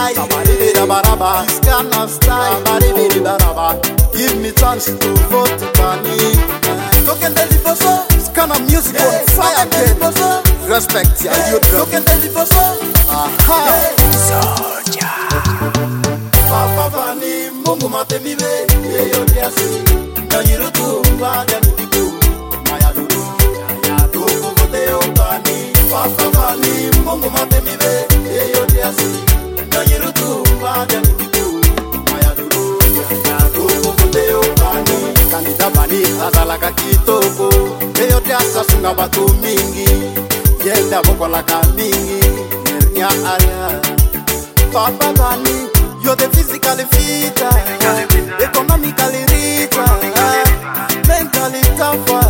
style, baraba, this kind of style, baraba. Give me chance to vote Bani. Talking the liposo, this kind of music on fire again. Respect ya, you drum. Talking the liposo, Soldier. Papa Bani, Mungu matemibe, yeyo diasi. Nanyirutu, badani tiku, maya duru, ya tuku vote Bani. Papa Bani, Mungu matemibe, yeyo diasi. Nanyirutu, badani tiku, maya duru, ya tuku vote Bani. Kandida Bani, azalaka kitoko, yeyo diasa sunga batu mingi. Yenda bokola mingi, nernya aya. Papa Bani, you're the physically fit, economically rich, mentally tough.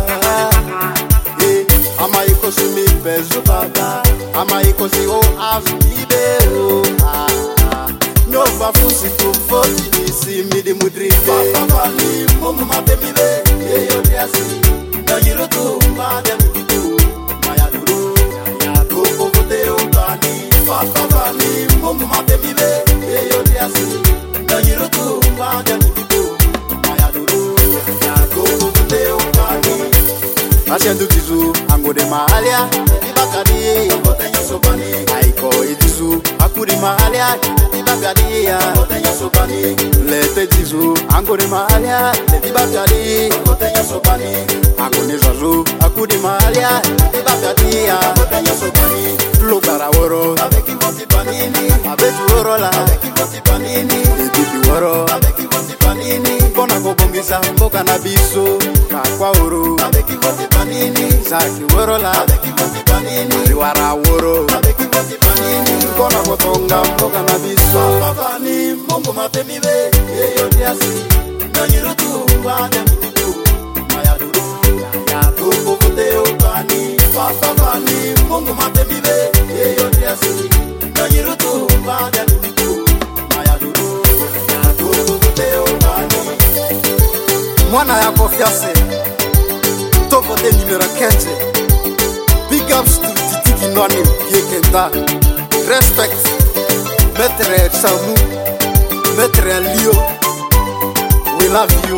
Ama ikosi mi pezu baba, ama ikosi o azibero. No bafusi tu voti disi mi di mudri. Papa Bani, Mungu matemibe, yeyo diasi. Nanyirutu mbade mitu, maya duru, ya tuko vote Bani. Papa Bani, Mungu matemibe, yeyo diasi. Nanyirutu mbade mitu, maya duru, ya tuko vote Bani. Asiandu tizu, ango de mahalia, ibakadi, botenyo sobani. Aiko idizu, akudi mahalia, ibakadi, botenyo sobani. Lete tizu, ango de mahalia, ibakadi, botenyo sobani. Ango nezazu, akudi mahalia, ibakadi, botenyo sobani. Lugara woro, abeki voti panini, abetu worola, abeki voti panini, ebibi woro, abeki voti panini. Kona kobongisa mboka na biso, kakwa woro, abeki voti panini, saki worola, abeki voti panini, riwara woro, abeki voti panini. Kona kotonga mboka na biso. Papa Bani, Mungu matemibe, yeyo diasi. Nanyirutu mbade mitu, maya duru, ya tuko vote Bani. Papa Bani, Mungu matemibe, yeyo diasi. Nanyirutu mbade mitu, maya duru, ya tuko vote Bani. Mwana ya Kofiase, to vote numero 15. Big ups to Titi Kinoni, Yekenda. Respect, Maître Samu, Maître Lio. We love you.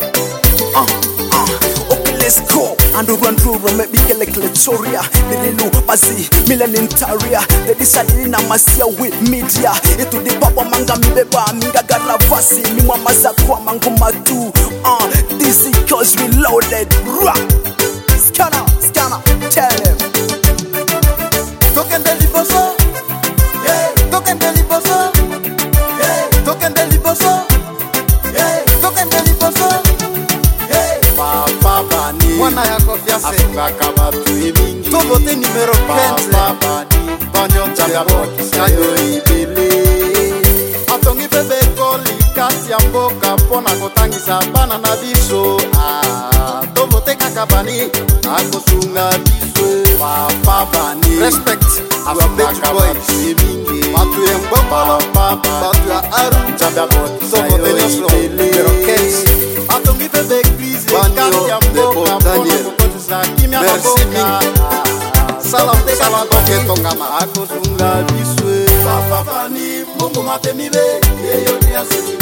Okay, let's go. And run through make me like Letoria. Mirilu, Bazi, Milenintaria. The decided in Amasia with media. Into the Papa Manga Mibeba, Minga Garavasi, Mimamaza Kwamangumatu. This is cause we loaded. Scanner, tell him. Token the liposo, yeah. Token the liposo, yeah. Token the liposo, yeah. Token the liposo, yeah. Papa Bani, mwana ya Kofiase, afunga kama tuimingi. Tobote numero 15. Papa Bani, banyo jabo, kayo ibele. Atongi bebe koli, kasi amboka, pona kotangisa bana na biso. Tobote kaka Bani, akosunga biso. Papa Bani, respect, afunga kama tuimingi. Batu ya mbokolo, batu ya aru, jabo, tobote nyoslo, numero 15. Atongi bebe krizi, kasi amboka, pona kotangisa kimya amboka. Salam toke tongama, akosunga biso. Papa Bani, Mungu matemibe, yeyo diasi.